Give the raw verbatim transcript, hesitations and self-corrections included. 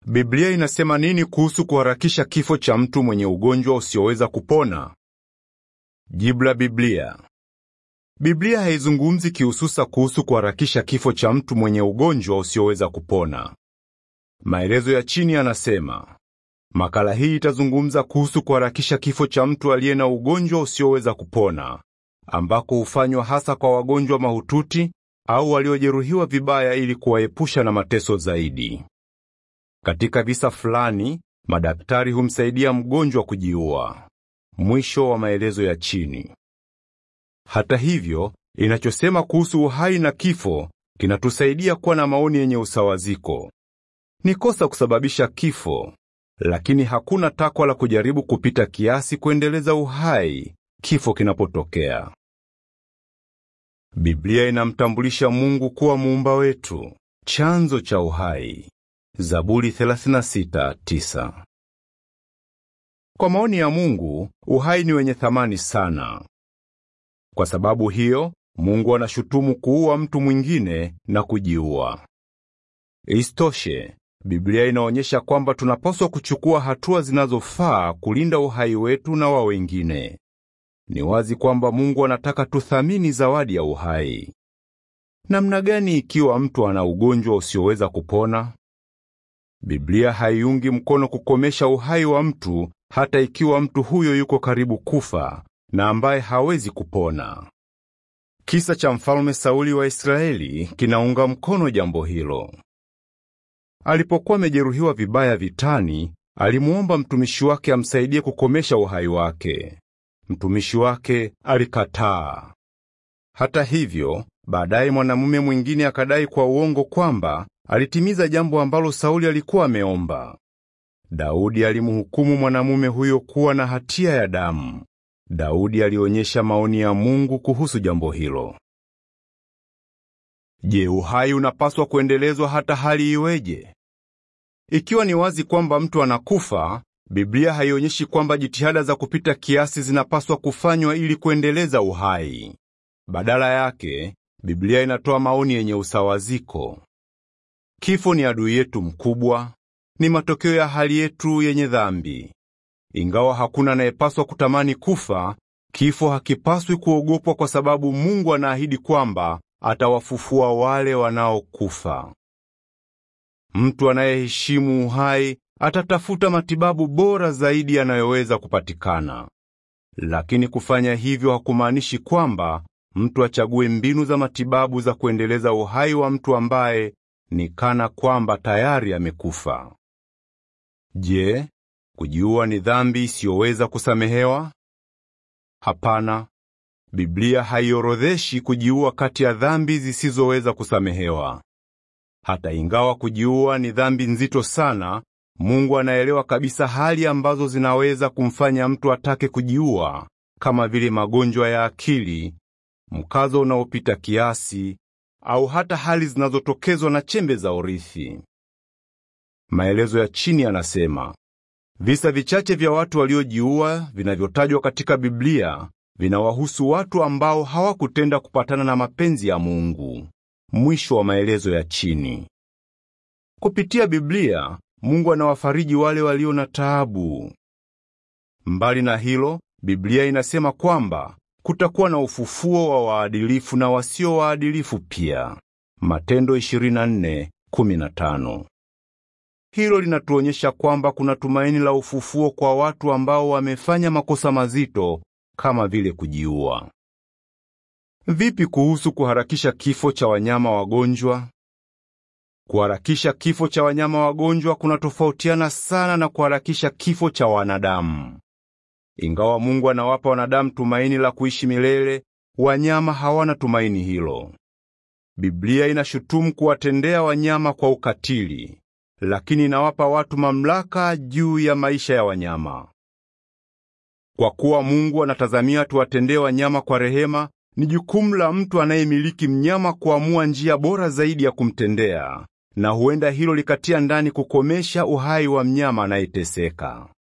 Biblia inasema nini kuhusu kuharakisha kifo cha mtu mwenye ugonjwa usioweza kupona? Jibu la Biblia. Biblia haizungumzi kihususa kuhusu kuharakisha kifo cha mtu mwenye ugonjwa usioweza kupona. Maelezo ya chini yanasema, makala hii itazungumza kuhusu kuharakisha kifo cha mtu aliye na ugonjwa usioweza kupona, ambako hufanywa hasa kwa wagonjwa mahututi au waliojeruhiwa vibaya ili kuwaepusha na mateso zaidi. Katika visa fulani, madaktari humsaidia mgonjwa kujiua. Mwisho wa maelezo ya chini. Hata hivyo, inachosema kuhusu uhai na kifo kinatusaidia kuwa na maoni yenye usawaziko. Ni kosa kusababisha kifo, lakini hakuna takwa la kujaribu kupita kiasi kuendeleza uhai kifo kinapotokea. Biblia inamtambulisha Mungu kuwa muumba wetu, chanzo cha uhai. Zaburi thelathini na sita tisa. Kwa maoni ya Mungu, uhai ni wenye thamani sana. Kwa sababu hiyo, Mungu anashutumu kuua mtu mwingine na kujiua. Isitoshe, Biblia inaonyesha kwamba tunapaswa kuchukua hatua zinazofaa kulinda uhai wetu na wa wengine. Ni wazi kwamba Mungu anataka tuthamini zawadi ya uhai. Namna gani ikiwa mtu ana ugonjwa usioweza kupona? Biblia haiungi mkono kukomesha uhai wa mtu hata ikiwa mtu huyo yuko karibu kufa na ambaye hawezi kupona. Kisa cha mfalme Sauli wa Israeli kinaunga mkono jambo hilo. Alipokuwa amejeruhiwa vibaya vitani, alimuomba mtumishi wake amsaidie kukomesha uhai wake. Mtumishi wake alikataa. Hata hivyo, baadaye mwanamume mwingine akadai kwa uongo kwamba alitimiza jambo ambalo Sauli alikuwa ameomba. Daudi alimhukumu mwanamume huyo kuwa na hatia ya damu. Daudi alionyesha maoni ya Mungu kuhusu jambo hilo. Je, uhai unapaswa kuendelezwa hata hali iweje? Ikiwa ni wazi kwamba mtu anakufa, Biblia haionyeshi kwamba jitihada za kupita kiasi zinapaswa kufanywa ili kuendeleza uhai. Badala yake, Biblia inatoa maoni yenye usawaziko. Kifo ni adui yetu mkubwa, ni matokeo ya hali yetu yenye dhambi. Ingawa hakuna anayepaswa kutamani kufa, kifo hakipaswi kuogopwa kwa sababu Mungu anaahidi kwamba atawafufua wale wanaokufa. Mtu anayeheshimu uhai atatafuta matibabu bora zaidi yanayoweza kupatikana. Lakini kufanya hivyo hakumaanishi kwamba mtu achague mbinu za matibabu za kuendeleza uhai wa mtu ambaye ni kana kwamba tayari amekufa. Je, kujiua ni dhambi isiyoweza kusamehewa? Hapana. Biblia haiorodheshi kujiua kati ya dhambi zisizoweza kusamehewa. Hata ingawa kujiua ni dhambi nzito sana, Mungu anaelewa kabisa hali ambazo zinaweza kumfanya mtu atake kujiua, kama vile magonjwa ya akili, mkazo unaopita kiasi, au hata hali zinazotokezwa na chembe za urithi. Maelezo ya chini yanasema, visa vichache vya watu waliojiua vinavyotajwa katika Biblia vinawahusu watu ambao hawakutenda kupatana na mapenzi ya Mungu. Mwisho wa maelezo ya chini. Kupitia Biblia, Mungu anawafariji wale walio na taabu. Mbali na hilo, Biblia inasema kwamba kutakuwa na ufufuo wa waadilifu na wasio waadilifu pia. Matendo ishirini na nne kumi na tano. Hilo linatuonyesha kwamba kuna tumaini la ufufuo kwa watu ambao wamefanya makosa mazito kama vile kujiua. Vipi kuhusu kuharakisha kifo cha wanyama wagonjwa? Kuharakisha kifo cha wanyama wagonjwa kunatofautiana sana na kuharakisha kifo cha wanadamu. Ingawa Mungu anawapa wanadamu tumaini la kuishi milele, wanyama hawana tumaini hilo. Biblia inashutumu kuwatendea wanyama kwa ukatili, lakini inawapa watu mamlaka juu ya maisha ya wanyama. Kwa kuwa Mungu anatazamia tuwatendee wanyama kwa rehema, ni jukumu la mtu anayemiliki mnyama kuamua njia bora zaidi ya kumtendea, na huenda hilo likatia ndani kukomesha uhai wa mnyama anayeteseka.